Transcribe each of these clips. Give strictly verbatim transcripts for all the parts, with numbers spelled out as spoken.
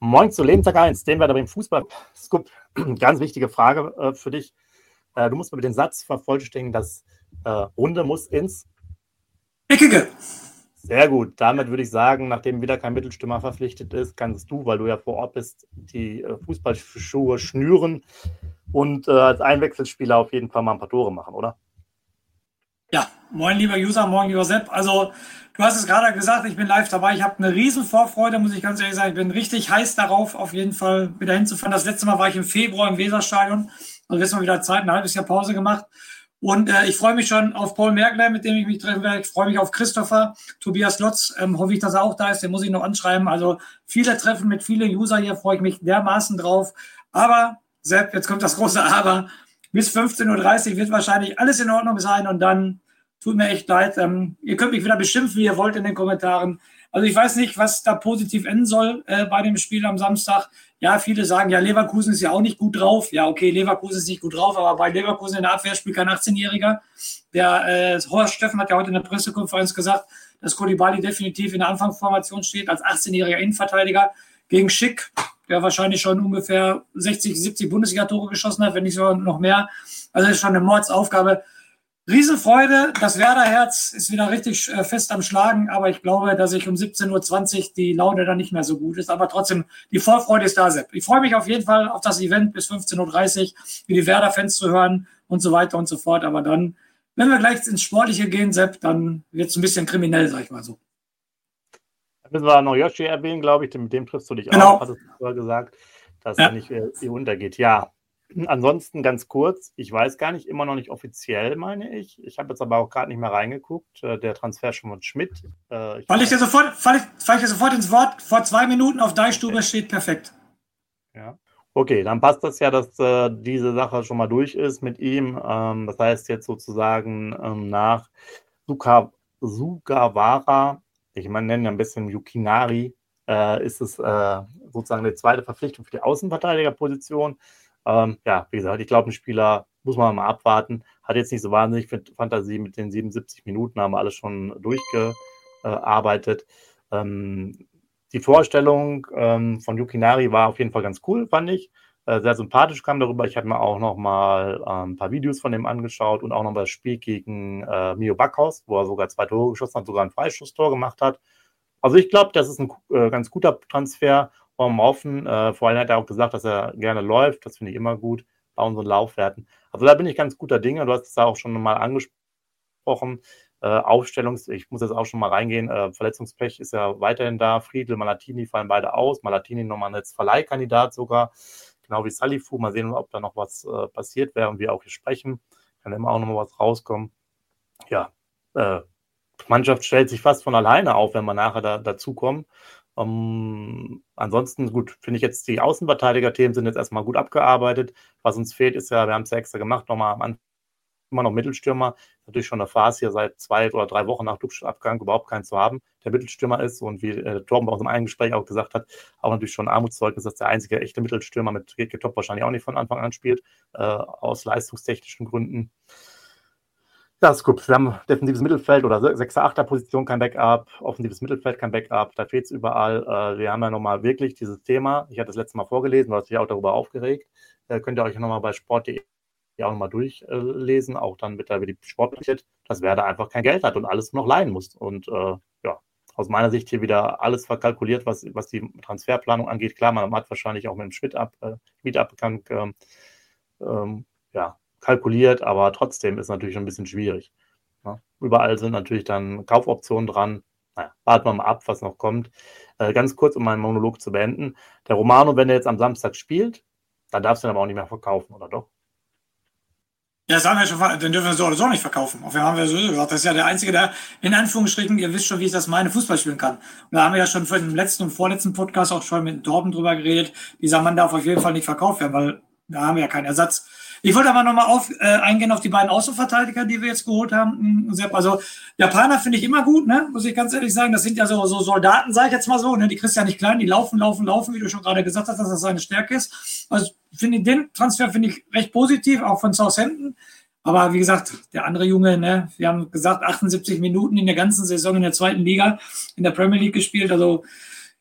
Moin zu Lebensjahr eins, den wir da beim Fußball. Scoop, ganz wichtige Frage äh, für dich. Äh, du musst mir den Satz vervollständigen, das äh, Runde muss ins Eckige. Sehr gut. Damit würde ich sagen, nachdem wieder kein Mittelstürmer verpflichtet ist, kannst du, weil du ja vor Ort bist, die äh, Fußballschuhe schnüren und äh, als Einwechselspieler auf jeden Fall mal ein paar Tore machen, oder? Ja, moin lieber User, moin lieber Sepp. Also du hast es gerade gesagt, ich bin live dabei. Ich habe eine riesen Vorfreude, muss ich ganz ehrlich sagen. Ich bin richtig heiß darauf, auf jeden Fall wieder hinzufahren. Das letzte Mal war ich im Februar im Weserstadion. Also jetzt mal wieder Zeit, ein halbes Jahr Pause gemacht. Und äh, ich freue mich schon auf Paul Merkler, mit dem ich mich treffen werde. Ich freue mich auf Christopher, Tobias Lotz. Ähm, hoffe ich, dass er auch da ist. Den muss ich noch anschreiben. Also viele Treffen mit vielen User hier, freue ich mich dermaßen drauf. Aber, Sepp, jetzt kommt das große Aber. Bis fünfzehn Uhr dreißig wird wahrscheinlich alles in Ordnung sein. Und dann tut mir echt leid. Ähm, ihr könnt mich wieder beschimpfen, wie ihr wollt in den Kommentaren. Also ich weiß nicht, was da positiv enden soll äh, bei dem Spiel am Samstag. Ja, viele sagen, ja, Leverkusen ist ja auch nicht gut drauf. Ja, okay, Leverkusen ist nicht gut drauf, aber bei Leverkusen in der Abwehr spielt kein achtzehnjähriger. Der äh, Horst Steffen hat ja heute in der Pressekonferenz gesagt, dass Koulibaly definitiv in der Anfangsformation steht als achtzehnjähriger Innenverteidiger gegen Schick, der wahrscheinlich schon ungefähr sechzig, siebzig Bundesliga-Tore geschossen hat, wenn nicht sogar noch mehr. Also das ist schon eine Mordsaufgabe. Riesenfreude, das Werder-Herz ist wieder richtig äh, fest am Schlagen, aber ich glaube, dass ich um siebzehn Uhr zwanzig die Laune dann nicht mehr so gut ist, aber trotzdem, die Vorfreude ist da, Sepp. Ich freue mich auf jeden Fall auf das Event bis fünfzehn Uhr dreißig, wie die Werder-Fans zu hören und so weiter und so fort, aber dann, wenn wir gleich ins Sportliche gehen, Sepp, dann wird es ein bisschen kriminell, sag ich mal so. Da müssen wir noch Yoshi erwähnen, glaube ich, mit dem triffst du dich Genau. auch, hattest du vorher gesagt, dass Ja. er nicht äh, hier untergeht. Ja, ansonsten ganz kurz, ich weiß gar nicht, immer noch nicht offiziell, meine ich. Ich habe jetzt aber auch gerade nicht mehr reingeguckt. Äh, der Transfer von Schmidt. Äh, ich Fall ich dir sofort, fall ich, fall ich dir sofort ins Wort, vor zwei Minuten auf Deichstube steht perfekt. Ja. Okay, dann passt das ja, dass äh, diese Sache schon mal durch ist mit ihm. Ähm, das heißt jetzt sozusagen ähm, nach Suka, Sugawara, ich meine, nennen ja ein bisschen Yukinari, äh, ist es äh, sozusagen eine zweite Verpflichtung für die Außenverteidigerposition. Ähm, ja, wie gesagt, ich glaube, ein Spieler muss man mal abwarten. Hat jetzt nicht so wahnsinnig viel Fantasie mit den siebenundsiebzig Minuten, haben wir alles schon durchgearbeitet. Ähm, die Vorstellung ähm, von Yukinari war auf jeden Fall ganz cool, fand ich. Äh, sehr sympathisch kam darüber. Ich habe mir auch noch mal äh, ein paar Videos von dem angeschaut und auch noch mal das Spiel gegen äh, Mio Backhaus, wo er sogar zwei Tore geschossen hat, sogar ein Freistoßtor gemacht hat. Also ich glaube, das ist ein äh, ganz guter Transfer. Vom offen. Äh, vor allem hat er auch gesagt, dass er gerne läuft. Das finde ich immer gut bei unseren Laufwerten. Also da bin ich ganz guter Dinge. Du hast es da auch schon mal angesprochen. Äh, Aufstellungs, ich muss jetzt auch schon mal reingehen. Äh, Verletzungspech ist ja weiterhin da. Friedl, Malatini fallen beide aus. Malatini nochmal als Verleihkandidat sogar. Genau wie Salifu. Mal sehen, ob da noch was äh, passiert, während wir auch hier sprechen. Kann immer auch noch mal was rauskommen. Ja, äh, Mannschaft stellt sich fast von alleine auf, wenn wir nachher da, dazukommen. Um, ansonsten, gut, finde ich jetzt, die Außenverteidiger-Themen sind jetzt erstmal gut abgearbeitet. Was uns fehlt, ist ja, wir haben es ja extra gemacht, nochmal am Anfang immer noch Mittelstürmer. Natürlich schon eine Phase hier seit zwei oder drei Wochen nach Dubsch-Abgang überhaupt keinen zu haben, der Mittelstürmer ist und wie äh, Torben bei unserem einen Gespräch auch gesagt hat, auch natürlich schon ein Armutszeugnis, dass der einzige echte Mittelstürmer mit G K Top wahrscheinlich auch nicht von Anfang an spielt, äh, aus leistungstechnischen Gründen. Ja, ist gut. Wir haben defensives Mittelfeld oder sechser achter Position kein Backup, offensives Mittelfeld kein Backup, da fehlt es überall. Äh, wir haben ja nochmal wirklich dieses Thema, ich hatte das letzte Mal vorgelesen, du hast dich auch darüber aufgeregt, äh, könnt ihr euch nochmal bei sport punkt de auch nochmal durchlesen, äh, auch dann mit der wie die Sportbericht, dass Werder einfach kein Geld hat und alles noch leihen muss. Und äh, ja, aus meiner Sicht hier wieder alles verkalkuliert, was, was die Transferplanung angeht. Klar, man hat wahrscheinlich auch mit dem Schmidt ab, äh, Schmidt abbekannt, ähm, ähm, ja, kalkuliert, aber trotzdem ist natürlich ein bisschen schwierig. Ja, überall sind natürlich dann Kaufoptionen dran. Naja, warten wir mal ab, was noch kommt. Äh, ganz kurz, um meinen Monolog zu beenden. Der Romano, wenn er jetzt am Samstag spielt, dann darfst du ihn aber auch nicht mehr verkaufen, oder doch? Ja, das haben wir schon, den dürfen wir so oder so nicht verkaufen. Auf jeden Fall haben wir so gesagt, das ist ja der Einzige, der in Anführungsstrichen, ihr wisst schon, wie ich das meine, Fußball spielen kann. Und da haben wir ja schon vor dem letzten und vorletzten Podcast auch schon mit Torben drüber geredet. Dieser Mann darf auf jeden Fall nicht verkauft werden, weil da haben wir ja keinen Ersatz. Ich wollte aber nochmal auf, äh, eingehen auf die beiden Außenverteidiger, die wir jetzt geholt haben. Also Japaner finde ich immer gut, ne? Muss ich ganz ehrlich sagen. Das sind ja so, so Soldaten, sage ich jetzt mal so. Ne? Die kriegst du ja nicht klein, die laufen, laufen, laufen, wie du schon gerade gesagt hast, dass das seine Stärke ist. Also finde den Transfer finde ich recht positiv, auch von Southampton. Aber wie gesagt, der andere Junge, ne, wir haben gesagt, achtundsiebzig Minuten in der ganzen Saison in der zweiten Liga, in der Premier League gespielt. Also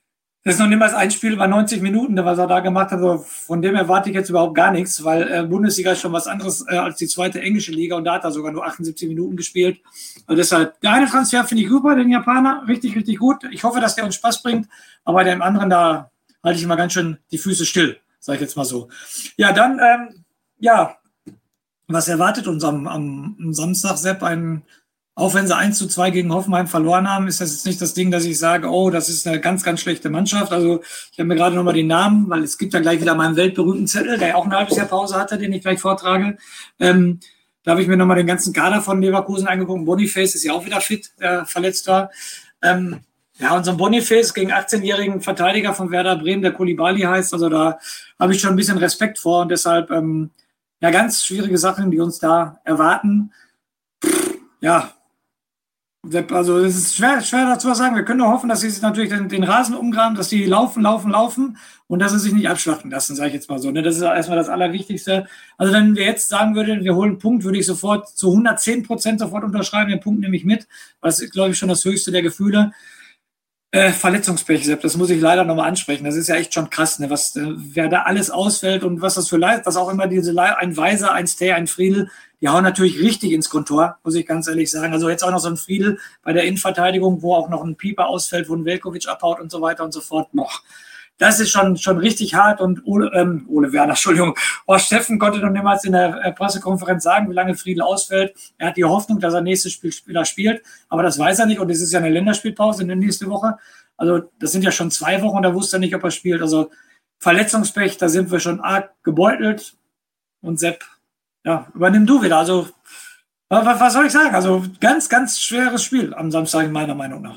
Das ist noch niemals ein Spiel über neunzig Minuten, was er da gemacht hat. Also von dem erwarte ich jetzt überhaupt gar nichts, weil äh, Bundesliga ist schon was anderes äh, als die zweite englische Liga und da hat er sogar nur achtundsiebzig Minuten gespielt. Also deshalb, der eine Transfer finde ich super, den Japaner, richtig, richtig gut. Ich hoffe, dass der uns Spaß bringt, aber bei dem anderen, da halte ich immer ganz schön die Füße still, sage ich jetzt mal so. Ja, dann, ähm, ja, was erwartet uns am, am, am Samstag, Sepp? Ein Auch wenn sie eins zu zwei gegen Hoffenheim verloren haben, ist das jetzt nicht das Ding, dass ich sage, oh, das ist eine ganz, ganz schlechte Mannschaft. Also ich habe mir gerade nochmal den Namen, weil es gibt ja gleich wieder meinen weltberühmten Zettel, der auch ein halbes Jahr Pause hatte, den ich gleich vortrage. Ähm, da habe ich mir nochmal den ganzen Kader von Leverkusen angeguckt. Boniface ist ja auch wieder fit, der verletzt war. Ähm, ja, unser Boniface gegen achtzehnjährigen Verteidiger von Werder Bremen, der Koulibaly heißt, also da habe ich schon ein bisschen Respekt vor und deshalb, ähm, ja, ganz schwierige Sachen, die uns da erwarten. Ja, also es ist schwer, schwer dazu zu sagen. Wir können nur hoffen, dass sie sich natürlich den, den Rasen umgraben, dass die laufen, laufen, laufen und dass sie sich nicht abschlachten lassen, sage ich jetzt mal so. Ne? Das ist erstmal das Allerwichtigste. Also wenn wir jetzt sagen würden, wir holen einen Punkt, würde ich sofort zu hundertzehn Prozent sofort unterschreiben. Den Punkt nehme ich mit. Das ist, glaube ich, schon das höchste der Gefühle. Äh, Verletzungspech, Sepp, das muss ich leider nochmal ansprechen. Das ist ja echt schon krass, ne? Was, äh, wer da alles ausfällt und was das für Leid, was auch immer diese Le ein Weiser, ein Stay, ein Friedel, die hauen natürlich richtig ins Kontor, muss ich ganz ehrlich sagen. Also jetzt auch noch so ein Friedel bei der Innenverteidigung, wo auch noch ein Pieper ausfällt, wo ein Velkovic abhaut und so weiter und so fort. Noch. Das ist schon, schon richtig hart und Ole, ähm, Ole Werner, Entschuldigung, Horst Steffen konnte noch niemals in der äh, Pressekonferenz sagen, wie lange Friedel ausfällt. Er hat die Hoffnung, dass er nächstes Spiel Spieler spielt, aber das weiß er nicht und es ist ja eine Länderspielpause in der nächsten Woche. Also das sind ja schon zwei Wochen und da wusste er nicht, ob er spielt. Also Verletzungspech, da sind wir schon arg gebeutelt und Sepp, ja, übernimm du wieder. Also was, was soll ich sagen? Also ganz, ganz schweres Spiel am Samstag meiner Meinung nach.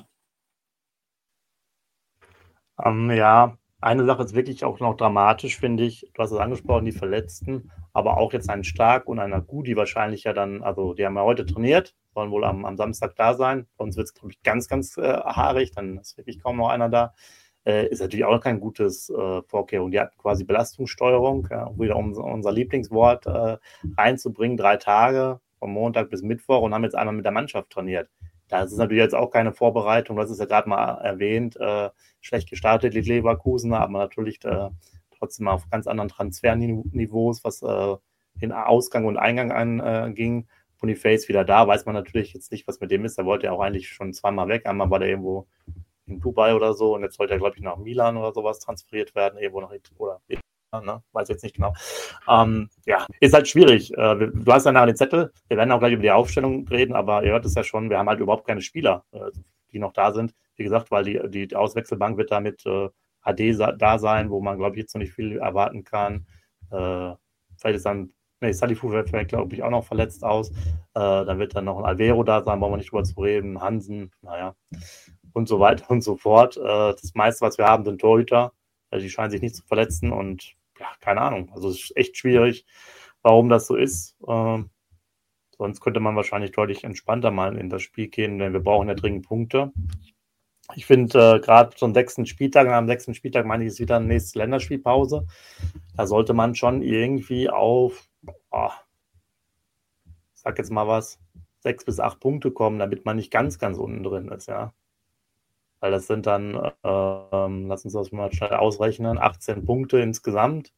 Ähm, ja, eine Sache ist wirklich auch noch dramatisch, finde ich. Du hast es angesprochen, die Verletzten, aber auch jetzt ein Stark und einer Gut, die wahrscheinlich ja dann, also die haben ja heute trainiert, sollen wohl am, am Samstag da sein. Bei uns wird es, glaube ich, ganz, ganz äh, haarig, dann ist wirklich kaum noch einer da. Äh, ist natürlich auch kein gutes äh, Vorkehrung. Die hatten quasi Belastungssteuerung, ja, um wieder unser, unser Lieblingswort äh, reinzubringen, drei Tage, von Montag bis Mittwoch und haben jetzt einmal mit der Mannschaft trainiert. Das ist natürlich jetzt auch keine Vorbereitung, das ist ja gerade mal erwähnt, äh, schlecht gestartet, die Leverkusen, aber natürlich äh, trotzdem auf ganz anderen Transferniveaus, was äh, den Ausgang und Eingang anging. Äh, Boniface wieder da, weiß man natürlich jetzt nicht, was mit dem ist. Er wollte ja auch eigentlich schon zweimal weg. Einmal war der irgendwo in Dubai oder so und jetzt sollte er, glaube ich, nach Milan oder sowas transferiert werden, irgendwo nach oder ne? Weiß jetzt nicht genau. Ähm, ja, ist halt schwierig. Äh, du hast ja nachher den Zettel. Wir werden auch gleich über die Aufstellung reden, aber ihr hört es ja schon, wir haben halt überhaupt keine Spieler, äh, die noch da sind. Wie gesagt, weil die, die, die Auswechselbank wird da mit äh, H D da sein, wo man, glaube ich, jetzt noch nicht viel erwarten kann. Äh, vielleicht ist dann, nee, Salifu fällt, glaube ich, auch noch verletzt aus. Äh, dann wird dann noch ein Alvero da sein, brauchen wir nicht drüber zu reden. Hansen, naja, und so weiter und so fort. Äh, das meiste, was wir haben, sind Torhüter. Also die scheinen sich nicht zu verletzen und ja, keine Ahnung. Also es ist echt schwierig, warum das so ist. Ähm, sonst könnte man wahrscheinlich deutlich entspannter mal in das Spiel gehen, denn wir brauchen ja dringend Punkte. Ich finde, äh, gerade zum sechsten Spieltag, am sechsten Spieltag meine ich, ist wieder eine nächste Länderspielpause. Da sollte man schon irgendwie auf, oh, ich sag jetzt mal was, sechs bis acht Punkte kommen, damit man nicht ganz, ganz unten drin ist, ja. Weil das sind dann, ähm, lass uns das mal schnell ausrechnen, achtzehn Punkte insgesamt.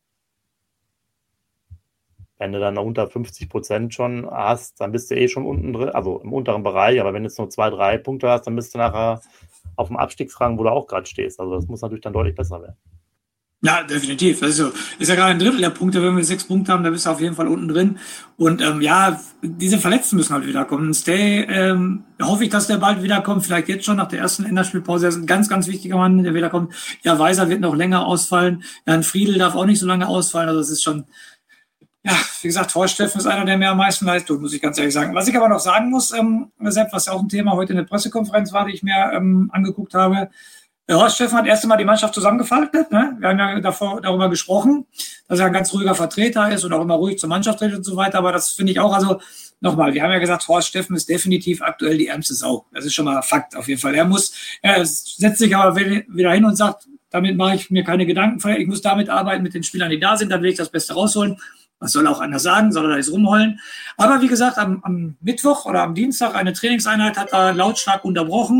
Wenn du dann unter fünfzig Prozent schon hast, dann bist du eh schon unten drin, also im unteren Bereich. Aber wenn du jetzt nur zwei, drei Punkte hast, dann bist du nachher auf dem Abstiegsrang, wo du auch gerade stehst. Also das muss natürlich dann deutlich besser werden. Ja, definitiv. Das ist, so, ist ja gerade ein Drittel der Punkte. Wenn wir sechs Punkte haben, dann bist du auf jeden Fall unten drin. Und ähm, ja, diese Verletzten müssen halt wiederkommen. Stay, ähm, hoffe ich, dass der bald wiederkommt. Vielleicht jetzt schon nach der ersten Länderspielpause. Er ist ein ganz, ganz wichtiger Mann, der wiederkommt. Ja, Weiser wird noch länger ausfallen. Jan Friedel darf auch nicht so lange ausfallen. Also es ist schon, ja, wie gesagt, Horst Steffen ist einer, der mir am meisten leid tut, muss ich ganz ehrlich sagen. Was ich aber noch sagen muss, ähm, Sepp, was ja auch ein Thema heute in der Pressekonferenz war, die ich mir ähm, angeguckt habe, Horst Steffen hat erst einmal die Mannschaft zusammengefaltet. Ne? Wir haben ja davor, darüber gesprochen, dass er ein ganz ruhiger Vertreter ist und auch immer ruhig zur Mannschaft redet und so weiter. Aber das finde ich auch, also nochmal, wir haben ja gesagt, Horst Steffen ist definitiv aktuell die ärmste Sau. Das ist schon mal Fakt auf jeden Fall. Er muss, er setzt sich aber wieder hin und sagt, damit mache ich mir keine Gedanken. Ich muss damit arbeiten mit den Spielern, die da sind, dann will ich das Beste rausholen. Was soll er auch anders sagen? Soll er da jetzt rumheulen? Aber wie gesagt, am, am Mittwoch oder am Dienstag eine Trainingseinheit hat er lautstark unterbrochen,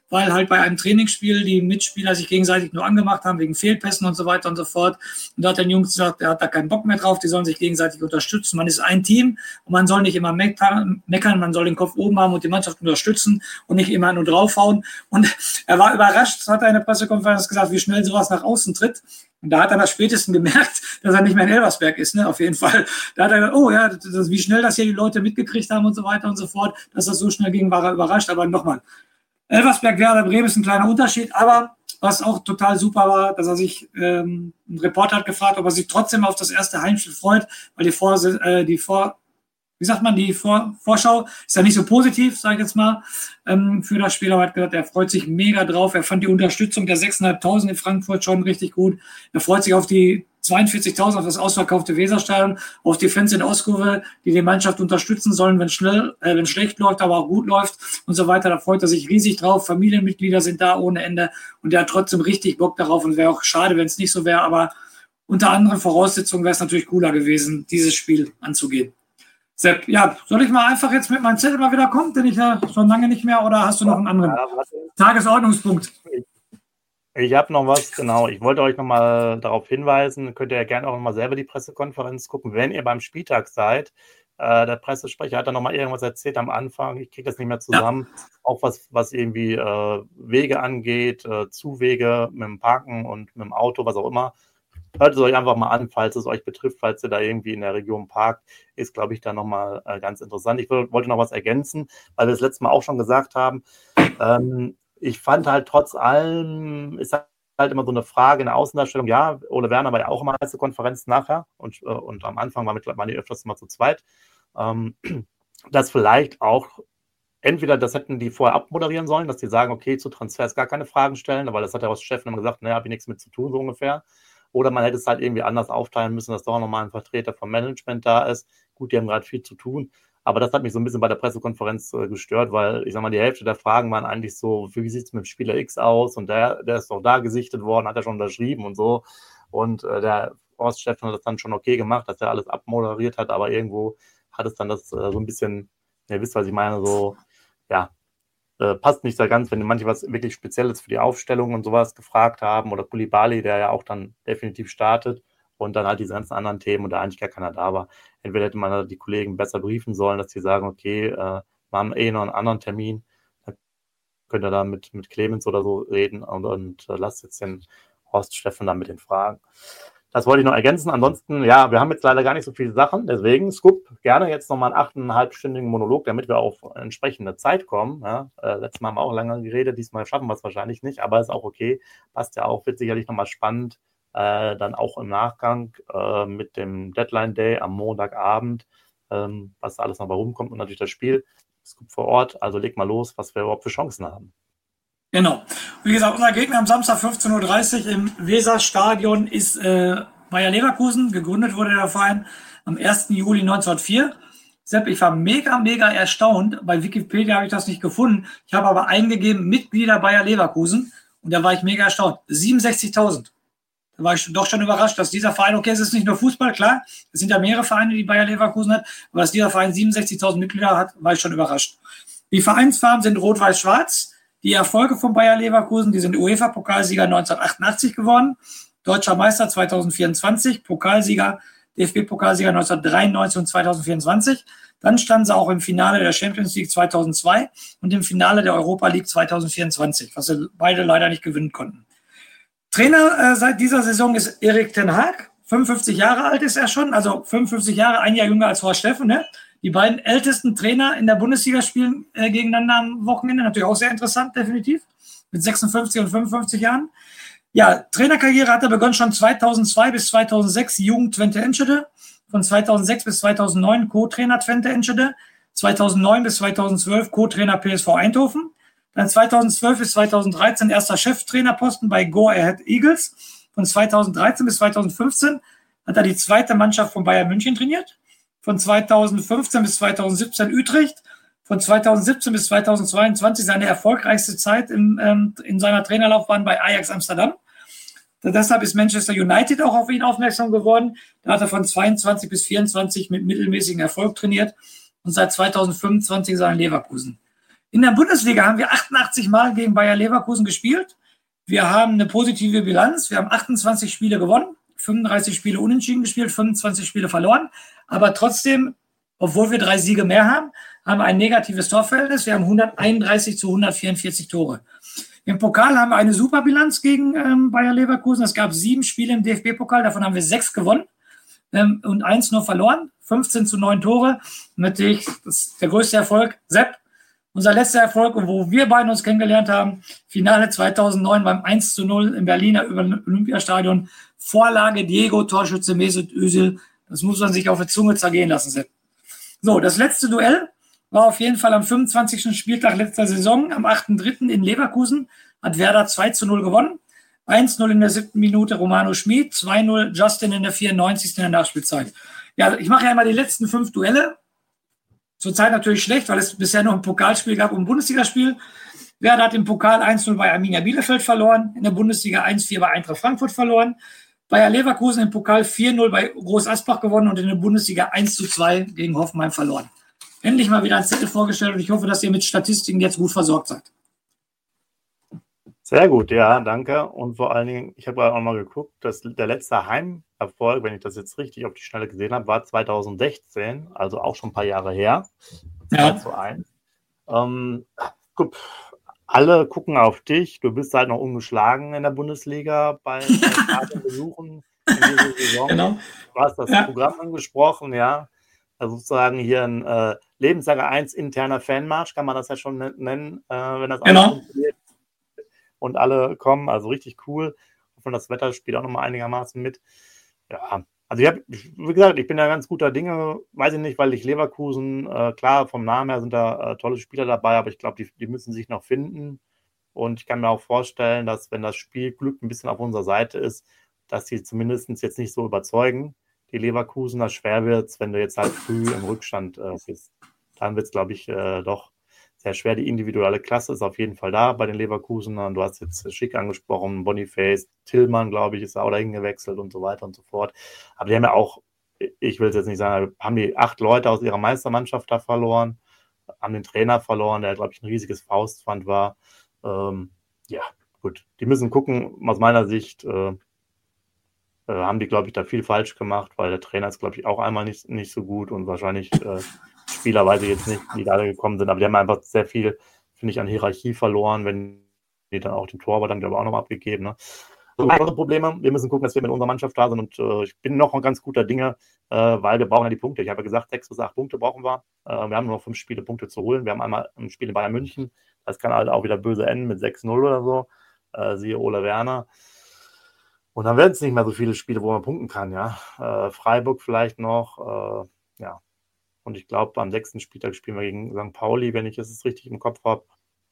weil halt bei einem Trainingsspiel die Mitspieler sich gegenseitig nur angemacht haben wegen Fehlpässen und so weiter und so fort. Und da hat der Jungs gesagt, er hat da keinen Bock mehr drauf, die sollen sich gegenseitig unterstützen. Man ist ein Team und man soll nicht immer meckern, man soll den Kopf oben haben und die Mannschaft unterstützen und nicht immer nur draufhauen. Und er war überrascht, hat er in der Pressekonferenz gesagt, wie schnell sowas nach außen tritt. Und da hat er das spätestens gemerkt, dass er nicht mehr in Elversberg ist, ne, auf jeden Fall. Da hat er gesagt, oh ja, das, das, wie schnell das hier die Leute mitgekriegt haben und so weiter und so fort, dass das so schnell ging, war er überrascht. Aber nochmal, Elversberg, Werder Bremen ist ein kleiner Unterschied, aber was auch total super war, dass er sich, ähm, ein Reporter hat gefragt, ob er sich trotzdem auf das erste Heimspiel freut, weil die Vor, äh, die Vor, wie sagt man, die Vor Vorschau ist ja nicht so positiv, sage ich jetzt mal, ähm, für das Spiel. Aber er hat gesagt, er freut sich mega drauf. Er fand die Unterstützung der sechstausendfünfhundert in Frankfurt schon richtig gut. Er freut sich auf die zweiundvierzigtausend, auf das ausverkaufte Weserstadion, auf die Fans in Ostkurve, die die Mannschaft unterstützen sollen, wenn schnell, äh, wenn schlecht läuft, aber auch gut läuft und so weiter. Da freut er sich riesig drauf. Familienmitglieder sind da ohne Ende und er hat trotzdem richtig Bock darauf und wäre auch schade, wenn es nicht so wäre. Aber unter anderen Voraussetzungen wäre es natürlich cooler gewesen, dieses Spiel anzugehen. Sepp, ja, soll ich mal einfach jetzt mit meinem Zettel mal wieder kommen, denn ich ja schon lange nicht mehr, oder hast du noch einen anderen ja, Tagesordnungspunkt? Ich, ich habe noch was, genau. Ich wollte euch nochmal darauf hinweisen, könnt ihr ja gerne auch nochmal selber die Pressekonferenz gucken, wenn ihr beim Spieltag seid. Äh, der Pressesprecher hat da nochmal irgendwas erzählt am Anfang, ich kriege das nicht mehr zusammen, ja. Auch was, was irgendwie äh, Wege angeht, äh, Zuwege mit dem Parken und mit dem Auto, was auch immer. Hört es euch einfach mal an, falls es euch betrifft, falls ihr da irgendwie in der Region parkt, ist, glaube ich, da nochmal äh, ganz interessant. Ich wollte noch was ergänzen, weil wir das letzte Mal auch schon gesagt haben. Ähm, ich fand halt trotz allem, ist halt immer so eine Frage in der Außendarstellung, ja, Ole Werner war ja auch immer als Konferenz nachher und, äh, und am Anfang war mit, waren die öfters mal zu zweit, ähm, dass vielleicht auch entweder das hätten die vorher abmoderieren sollen, dass die sagen, okay, zu Transfers gar keine Fragen stellen, weil das hat ja was Steffen immer gesagt, naja, habe ich nichts mit zu tun, so ungefähr. Oder man hätte es halt irgendwie anders aufteilen müssen, dass doch nochmal ein Vertreter vom Management da ist. Gut, die haben gerade viel zu tun. Aber das hat mich so ein bisschen bei der Pressekonferenz äh, gestört, weil ich sag mal, die Hälfte der Fragen waren eigentlich so, wie sieht es mit dem Spieler X aus? Und der, der ist doch da gesichtet worden, hat er schon unterschrieben und so. Und äh, der Horst Steffen hat das dann schon okay gemacht, dass er alles abmoderiert hat, aber irgendwo hat es dann das äh, so ein bisschen, ihr wisst, was ich meine, so, ja, Äh, passt nicht da ganz, wenn manche was wirklich Spezielles für die Aufstellung und sowas gefragt haben oder Koulibaly, der ja auch dann definitiv startet und dann halt diese ganzen anderen Themen und da eigentlich gar keiner da war. Entweder hätte man die Kollegen besser briefen sollen, dass sie sagen, okay, äh, wir haben eh noch einen anderen Termin, dann könnt ihr da mit, mit Clemens oder so reden und, und äh, lasst jetzt den Horst Steffen dann mit den Fragen. Das wollte ich noch ergänzen. Ansonsten, ja, wir haben jetzt leider gar nicht so viele Sachen. Deswegen, Scoop, gerne jetzt nochmal einen achteinhalbstündigen Monolog, damit wir auf entsprechende Zeit kommen. Ja, äh, letztes Mal haben wir auch lange geredet. Diesmal schaffen wir es wahrscheinlich nicht, aber ist auch okay. Passt ja auch, wird sicherlich nochmal spannend. Äh, dann auch im Nachgang äh, mit dem Deadline Day am Montagabend, ähm, was da alles noch bei rumkommt und natürlich das Spiel. Scoop vor Ort. Also leg mal los, was wir überhaupt für Chancen haben. Genau. Wie gesagt, unser Gegner am Samstag fünfzehn Uhr dreißig im Weserstadion ist äh, Bayer Leverkusen. Gegründet wurde der Verein am ersten Juli neunzehnhundertvier. Sepp, ich war mega, mega erstaunt. Bei Wikipedia habe ich das nicht gefunden. Ich habe aber eingegeben, Mitglieder Bayer Leverkusen. Und da war ich mega erstaunt. siebenundsechzigtausend. Da war ich doch schon überrascht, dass dieser Verein, okay, es ist nicht nur Fußball, klar. Es sind ja mehrere Vereine, die Bayer Leverkusen hat. Aber dass dieser Verein siebenundsechzigtausend Mitglieder hat, war ich schon überrascht. Die Vereinsfarben sind rot-weiß-schwarz. Die Erfolge von Bayer Leverkusen, die sind UEFA-Pokalsieger neunzehnhundertachtundachtzig geworden, Deutscher Meister zweitausendvierundzwanzig, Pokalsieger, D F B-Pokalsieger neunzehnhundertdreiundneunzig und zweitausendvierundzwanzig. Dann standen sie auch im Finale der Champions League zweitausendzwei und im Finale der Europa League zweitausendvierundzwanzig, was sie beide leider nicht gewinnen konnten. Trainer äh, seit dieser Saison ist Erik ten Hag, fünfundfünfzig Jahre alt ist er schon, also fünfundfünfzig Jahre, ein Jahr jünger als Horst Steffen, ne? Die beiden ältesten Trainer in der Bundesliga spielen äh, gegeneinander am Wochenende. Natürlich auch sehr interessant, definitiv. Mit sechsundfünfzig und fünfundfünfzig Jahren. Ja, Trainerkarriere hat er begonnen schon zweitausendzwei bis zweitausendsechs, Jugend Twente Enschede. Von zweitausendsechs bis zweitausendneun Co-Trainer Twente Enschede. zweitausendneun bis zweitausendzwölf Co-Trainer P S V Eindhoven. Dann zweitausendzwölf bis zweitausenddreizehn erster Cheftrainerposten bei Go Ahead Eagles. Von zweitausenddreizehn bis zweitausendfünfzehn hat er die zweite Mannschaft von Bayern München trainiert. Von zweitausendfünfzehn bis zweitausendsiebzehn Utrecht, von zweitausendsiebzehn bis zweitausendzweiundzwanzig seine erfolgreichste Zeit in, ähm, in seiner Trainerlaufbahn bei Ajax Amsterdam. Da, deshalb ist Manchester United auch auf ihn aufmerksam geworden. Da hat er von zweiundzwanzig bis vierundzwanzig mit mittelmäßigem Erfolg trainiert und seit zweitausendfünfundzwanzig ist er in Leverkusen. In der Bundesliga haben wir achtundachtzig Mal gegen Bayer Leverkusen gespielt. Wir haben eine positive Bilanz. Wir haben achtundzwanzig Spiele gewonnen, fünfunddreißig Spiele unentschieden gespielt, fünfundzwanzig Spiele verloren. Aber trotzdem, obwohl wir drei Siege mehr haben, haben wir ein negatives Torverhältnis. Wir haben hunderteinunddreißig zu hundertvierundvierzig Tore. Im Pokal haben wir eine super Bilanz gegen ähm, Bayer Leverkusen. Es gab sieben Spiele im D F B-Pokal, davon haben wir sechs gewonnen ähm, und eins nur verloren. fünfzehn zu neun Tore. Natürlich, das ist der größte Erfolg. Sepp, unser letzter Erfolg, wo wir beide uns kennengelernt haben, Finale zweitausendneun beim eins zu null im Berliner Olympiastadion. Vorlage Diego, Torschütze Mesut Özil. Das muss man sich auf der Zunge zergehen lassen, Sepp. So, das letzte Duell war auf jeden Fall am fünfundzwanzigsten Spieltag letzter Saison, am achten dritten in Leverkusen, hat Werder zwei zu null gewonnen. eins zu null in der siebten Minute Romano Schmid, zwei zu null Justin in der vierundneunzigsten in der Nachspielzeit. Ja, ich mache ja immer die letzten fünf Duelle. Zurzeit natürlich schlecht, weil es bisher noch ein Pokalspiel gab und ein Bundesligaspiel. Werder hat im Pokal eins zu null bei Arminia Bielefeld verloren, in der Bundesliga eins zu vier bei Eintracht Frankfurt verloren. Bayer Leverkusen im Pokal vier zu null bei Groß Asbach gewonnen und in der Bundesliga eins zu zwei gegen Hoffenheim verloren. Endlich mal wieder ein Zettel vorgestellt und ich hoffe, dass ihr mit Statistiken jetzt gut versorgt seid. Sehr gut, ja, danke. Und vor allen Dingen, ich habe auch mal geguckt, dass der letzte Heimerfolg, wenn ich das jetzt richtig auf die Schnelle gesehen habe, war zweitausendsechzehn, also auch schon ein paar Jahre her. Ja. zwei zu eins. Ähm, gut, alle gucken auf dich. Du bist halt noch ungeschlagen in der Bundesliga bei Besuchen in dieser Saison. Genau. Du hast das Ja. Programm angesprochen, ja. Also sozusagen hier ein äh, Lebensjahre eins interner Fanmarsch, kann man das ja schon nennen, äh, wenn das Genau. alles funktioniert und alle kommen, also richtig cool. Und das Wetter spielt auch nochmal einigermaßen mit. Ja, also ich habe, wie gesagt, ich bin da ganz guter Dinge, weiß ich nicht, weil ich Leverkusen, äh, klar, vom Namen her sind da äh, tolle Spieler dabei, aber ich glaube, die, die müssen sich noch finden. Und ich kann mir auch vorstellen, dass wenn das Spielglück ein bisschen auf unserer Seite ist, dass die zumindest jetzt nicht so überzeugen. Die Leverkusener, schwer wird es, wenn du jetzt halt früh im Rückstand äh, bist. Dann wird es, glaube ich, äh, doch sehr schwer. Die individuelle Klasse ist auf jeden Fall da bei den Leverkusenern. Du hast jetzt Schick angesprochen, Boniface, Tillmann, glaube ich, ist auch dahin gewechselt und so weiter und so fort. Aber die haben ja auch, ich will es jetzt nicht sagen, haben die acht Leute aus ihrer Meistermannschaft da verloren, haben den Trainer verloren, der, glaube ich, ein riesiges Faustpfand war. Ähm, ja, gut. Die müssen gucken, aus meiner Sicht, äh, haben die, glaube ich, da viel falsch gemacht, weil der Trainer ist, glaube ich, auch einmal nicht, nicht so gut und wahrscheinlich äh, Spieler weiß ich jetzt nicht, wie da gekommen sind, aber die haben einfach sehr viel, finde ich, an Hierarchie verloren, wenn die dann auch den Torwart dann, glaube ich, auch nochmal abgegeben. Ne? Also andere Probleme, wir müssen gucken, dass wir mit unserer Mannschaft da sind und äh, ich bin noch ein ganz guter Dinge, äh, weil wir brauchen ja die Punkte. Ich habe ja gesagt, sechs bis acht Punkte brauchen wir. Äh, wir haben nur noch fünf Spiele Punkte zu holen. Wir haben einmal ein Spiel in Bayern München, das kann halt auch wieder böse enden mit sechs null oder so, äh, siehe Ole Werner. Und dann werden es nicht mehr so viele Spiele, wo man punkten kann, ja. Äh, Freiburg vielleicht noch, äh, ja. Und ich glaube, am sechsten Spieltag spielen wir gegen Sankt Pauli, wenn ich es richtig im Kopf habe.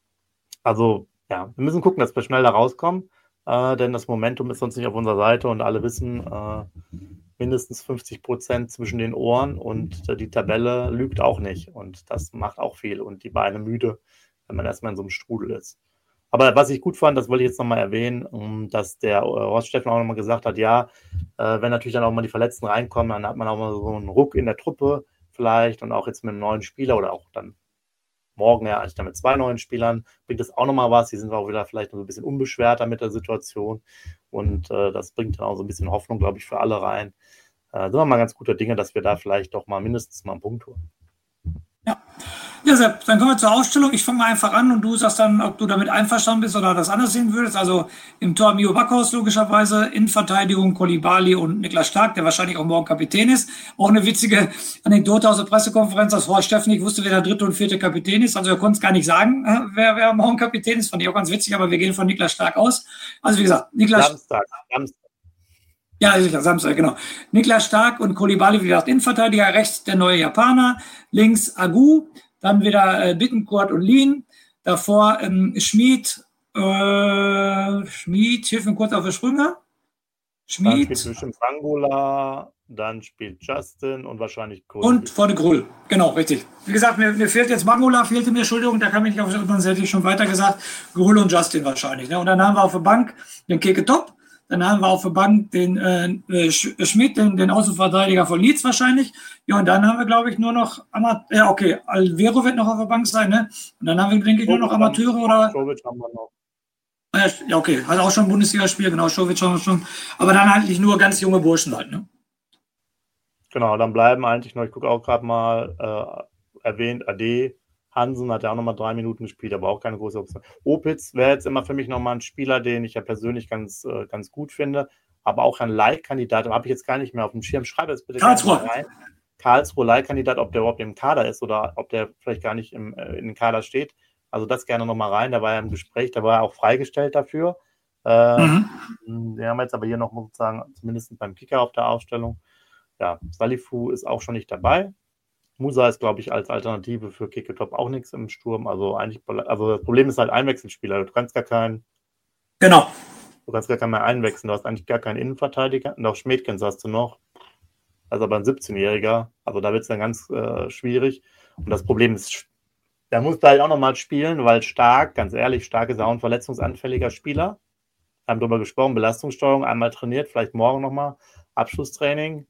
Also, ja, wir müssen gucken, dass wir schnell da rauskommen, äh, denn das Momentum ist sonst nicht auf unserer Seite und alle wissen, äh, mindestens fünfzig Prozent zwischen den Ohren und äh, die Tabelle lügt auch nicht. Und das macht auch viel und die Beine müde, wenn man erstmal in so einem Strudel ist. Aber was ich gut fand, das wollte ich jetzt nochmal erwähnen, dass der Horst Steffen auch nochmal gesagt hat, ja, äh, wenn natürlich dann auch mal die Verletzten reinkommen, dann hat man auch mal so einen Ruck in der Truppe vielleicht und auch jetzt mit einem neuen Spieler oder auch dann morgen ja eigentlich dann mit zwei neuen Spielern, bringt das auch nochmal was. Die sind auch wieder vielleicht noch ein bisschen unbeschwerter mit der Situation und äh, das bringt dann auch so ein bisschen Hoffnung, glaube ich, für alle rein. Äh, sind wir mal ganz guter Dinge, dass wir da vielleicht doch mal mindestens mal einen Punkt holen. Ja. Ja, Sepp, dann kommen wir zur Aufstellung. Ich fange mal einfach an und du sagst dann, ob du damit einverstanden bist oder das anders sehen würdest. Also im Tor Mio Backhaus logischerweise, in Verteidigung Koulibaly und Niklas Stark, der wahrscheinlich auch morgen Kapitän ist. Auch eine witzige Anekdote aus der Pressekonferenz, dass Horst Steffen nicht wusste, wer der dritte und vierte Kapitän ist. Also er konnte es gar nicht sagen, wer, wer morgen Kapitän ist. Fand ich auch ganz witzig, aber wir gehen von Niklas Stark aus. Also wie gesagt, Niklas Samstag, Samstag. Ja, sicher, Samstag, genau. Niklas Stark und Koulibaly, wie gesagt, Innenverteidiger, rechts der neue Japaner, links Agu, dann wieder äh, Bittencourt und Lien, davor ähm, Schmid, äh, Schmid, hilf mir kurz auf die Sprünge. Schmid. Dann spielt bestimmt Angola, dann spielt Justin und wahrscheinlich Kohl. Und vorne Grull, genau, richtig. Wie gesagt, mir, mir fehlt jetzt Mangola, fehlte mir, Entschuldigung, da kam ich nicht auf, sonst hätte ich schon weiter gesagt, Grull und Justin wahrscheinlich. Ne? Und dann haben wir auf der Bank den Keke Top, Dann haben wir auf der Bank den äh, Schmidt, den, den Außenverteidiger von Leeds wahrscheinlich. Ja, und dann haben wir, glaube ich, nur noch Ama- ja, okay, Alvero wird noch auf der Bank sein, ne? Und dann haben wir, denke ich, nur noch Amateure oder. Schovic haben wir noch. Ja, okay, hat auch schon ein Bundesligaspiel, genau, Schovic haben wir schon. Aber dann eigentlich nur ganz junge Burschen halt, ne? Genau, dann bleiben eigentlich noch, ich gucke auch gerade mal, äh, erwähnt, Ade, Hansen hat ja auch nochmal drei Minuten gespielt, aber auch keine große Option. Opitz wäre jetzt immer für mich nochmal ein Spieler, den ich ja persönlich ganz, äh, ganz gut finde, aber auch ein Leihkandidat, habe ich jetzt gar nicht mehr auf dem Schirm. Schreibe jetzt bitte Karlsruhe. rein. Karlsruhe Leihkandidat, ob der überhaupt im Kader ist oder ob der vielleicht gar nicht im, äh, in den Kader steht. Also das gerne nochmal rein, da war er im Gespräch, da war er auch freigestellt dafür. Äh, mhm. Den haben wir jetzt aber hier noch sozusagen, zumindest beim Kicker auf der Aufstellung. Ja, Salifu ist auch schon nicht dabei. Musa ist, glaube ich, als Alternative für Keketop auch nichts im Sturm. Also eigentlich, also das Problem ist halt Einwechselspieler. Du kannst gar keinen. Genau. Du kannst gar keinen mehr einwechseln. Du hast eigentlich gar keinen Innenverteidiger. Und auch Schmedkens hast du noch. Also aber ein siebzehnjähriger. Also da wird es dann ganz äh, schwierig. Und das Problem ist, da musst du halt auch nochmal spielen, weil Stark, ganz ehrlich, Stark ist auch ein verletzungsanfälliger Spieler. Wir haben darüber gesprochen, Belastungssteuerung, einmal trainiert, vielleicht morgen nochmal Abschlusstraining.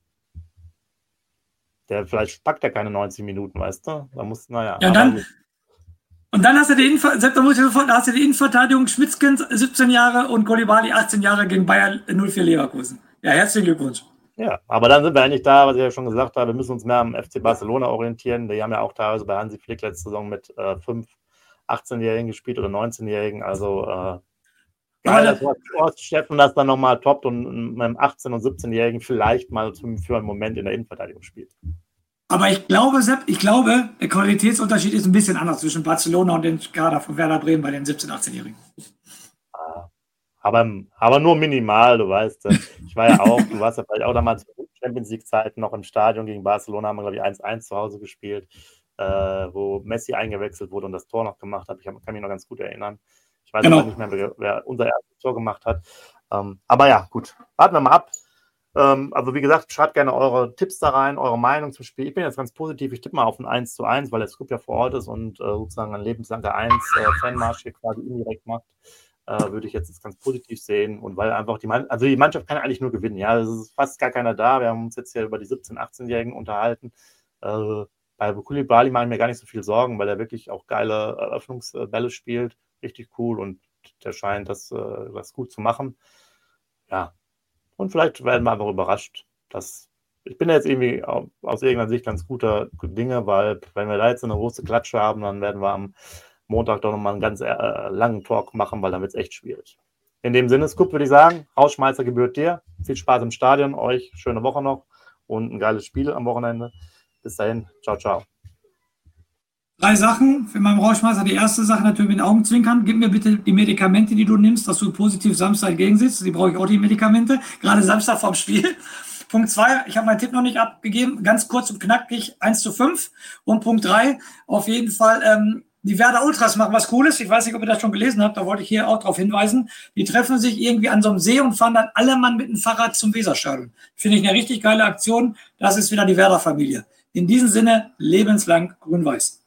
Der vielleicht packt er keine neunzig Minuten, weißt du? Da muss, naja. Ja, dann, und dann hast du die Innenverteidigung, hast du die Innenverteidigung Schmitzkens siebzehn Jahre und Koulibaly achtzehn Jahre gegen Bayern null vier Leverkusen. Ja, herzlichen Glückwunsch. Ja, aber dann sind wir eigentlich da, was ich ja schon gesagt habe, wir müssen uns mehr am F C Barcelona orientieren. Die haben ja auch teilweise bei Hansi Flick letzte Saison mit äh, fünf achtzehnjährigen gespielt oder neunzehnjährigen. Also äh, geil, dass Horst Steffen das dann nochmal toppt und mit einem achtzehn- und siebzehnjährigen vielleicht mal für einen Moment in der Innenverteidigung spielt. Aber ich glaube, Sepp, ich glaube, der Qualitätsunterschied ist ein bisschen anders zwischen Barcelona und dem Kader von Werder Bremen bei den siebzehn-, achtzehnjährigen. Aber, aber nur minimal, du weißt. Ich war ja auch, du warst ja vielleicht auch damals in Champions League-Zeiten noch im Stadion gegen Barcelona, haben wir, glaube ich, eins eins zu Hause gespielt, äh, wo Messi eingewechselt wurde und das Tor noch gemacht hat. Ich kann mich noch ganz gut erinnern. Ich weiß genau. aber nicht mehr, wer, wer unser erstes Tor gemacht hat. Ähm, aber ja, gut. Warten wir mal ab. Ähm, also wie gesagt, schreibt gerne eure Tipps da rein, eure Meinung zum Spiel. Ich bin jetzt ganz positiv. Ich tippe mal auf ein eins zu eins, weil der Scoop ja vor Ort ist und äh, sozusagen ein lebenslanger eins äh, Fanmarsch hier quasi indirekt macht. Äh, würde ich jetzt ganz positiv sehen. Und weil einfach die Mannschaft, also die Mannschaft kann eigentlich nur gewinnen. Ja, es ist fast gar keiner da. Wir haben uns jetzt hier über die siebzehn-, achtzehnjährigen unterhalten. Äh, bei Koulibaly mache ich mir gar nicht so viel Sorgen, weil er wirklich auch geile Eröffnungsbälle spielt. Richtig cool und der scheint das, äh, das gut zu machen. Ja, und vielleicht werden wir einfach überrascht. Dass, ich bin jetzt irgendwie aus irgendeiner Sicht ganz guter Dinge, weil wenn wir da jetzt eine große Klatsche haben, dann werden wir am Montag doch nochmal einen ganz äh, langen Talk machen, weil dann wird es echt schwierig. In dem Sinne, Scoop, würde ich sagen, Rausschmeißer gebührt dir. Viel Spaß im Stadion, euch schöne Woche noch und ein geiles Spiel am Wochenende. Bis dahin, ciao, ciao. Drei Sachen für meinen Rauschmeister. Die erste Sache natürlich mit den Augenzwinkern. Gib mir bitte die Medikamente, die du nimmst, dass du positiv Samstag gegensitzt. Die brauche ich auch, die Medikamente. Gerade Samstag vorm Spiel. Punkt zwei, ich habe meinen Tipp noch nicht abgegeben. Ganz kurz und knackig, eins zu fünf. Und Punkt drei, auf jeden Fall, ähm, die Werder Ultras machen was Cooles. Ich weiß nicht, ob ihr das schon gelesen habt. Da wollte ich hier auch darauf hinweisen. Die treffen sich irgendwie an so einem See und fahren dann alle Mann mit dem Fahrrad zum Weserstadion. Finde ich eine richtig geile Aktion. Das ist wieder die Werder-Familie. In diesem Sinne, lebenslang grün-weiß.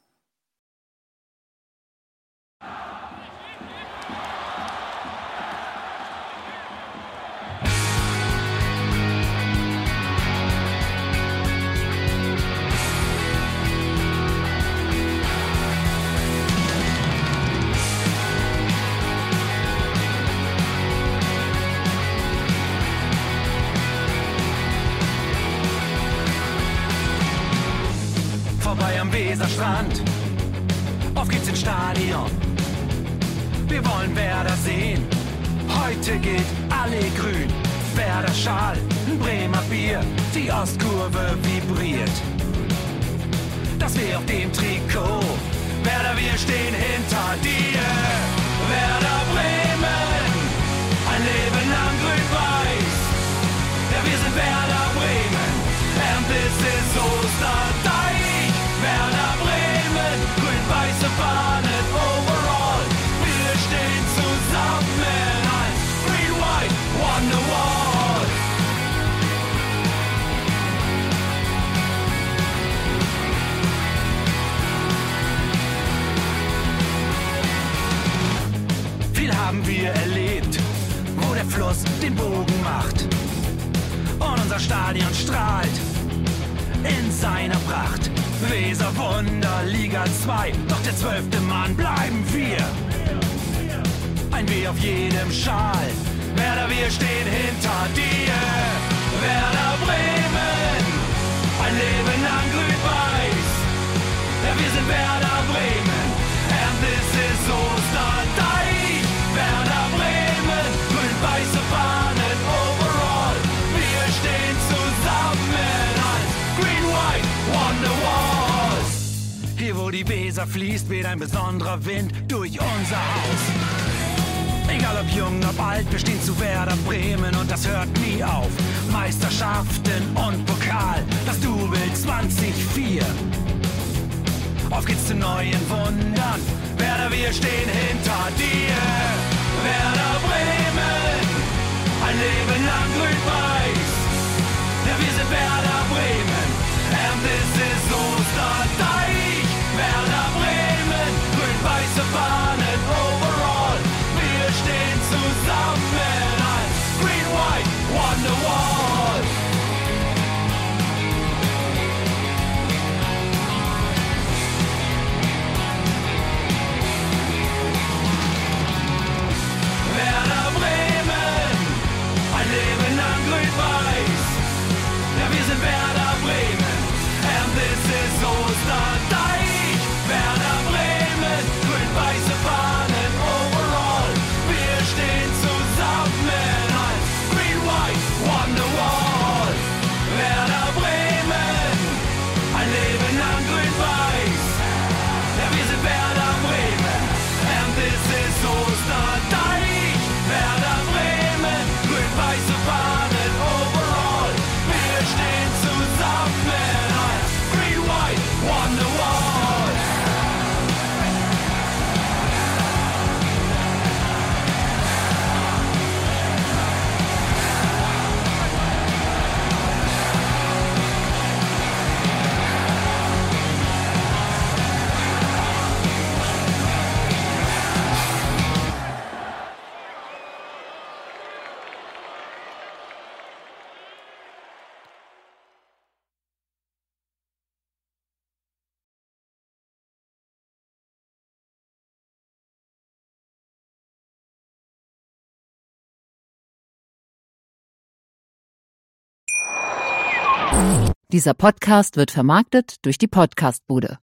Vorbei am Weserstrand, auf geht's ins Stadion. Wir wollen Werder sehen, heute gilt alle grün. Werder Schal, ein Bremer Bier, die Ostkurve vibriert. Das weh auf dem Trikot, Werder, wir stehen hinter dir. Werder Bremen, ein Leben lang grün-weiß. Ja, wir sind Werder Bremen, and this is Osterdeich. Werder Bremen, grün-weiße Fahnen overall. Wir stehen zusammen als Green White Wonderwall. Viel Weserstadion strahlt in seiner Pracht. Weser Wunder, Liga zwei, doch der zwölfte Mann bleiben wir. Ein W auf jedem Schal, Werder, wir stehen hinter dir. Werder Bremen, ein Leben lang grün-weiß. Ja, wir sind Werder Bremen, and this is Osterdeich. Werder Bremen, grün-weiße Fahnen overall. Wir stehen zusammen als Green-White Wonderwalls. Hier wo die Weser fließt, weht ein besonderer Wind durch unser Haus. Egal ob jung, ob alt, wir stehen zu Werder Bremen und das hört nie auf. Meisterschaften und Pokal, das Double zwanzig vier. Auf geht's zu neuen Wundern, Werder, wir stehen hinter dir. Werder Bremen, ein Leben lang grün-weiß. Ja, wir sind Werder Bremen, and this is Osterdeich. Werder Bremen, grün-weiße Fahnen overall. Wir stehen zusammen als Green-White Wonderwall. Werder Bremen, ein Leben lang grün-weiß. Ja, wir sind Werder Bremen, and this is Osterdeich. Werder Bremen, grün-weiße Fahnen overall. Wir stehen zusammen als Green-White Wonderwall. Werder Bremen, ein Leben lang grün-weiß. Ja, wir sind Werder Bremen, and this is Osterdeich. Werder Bremen, grün-weiße Fahnen overall. Wir stehen zusammen als Green-White Wonderwall. Dieser Podcast wird vermarktet durch die Podcastbude.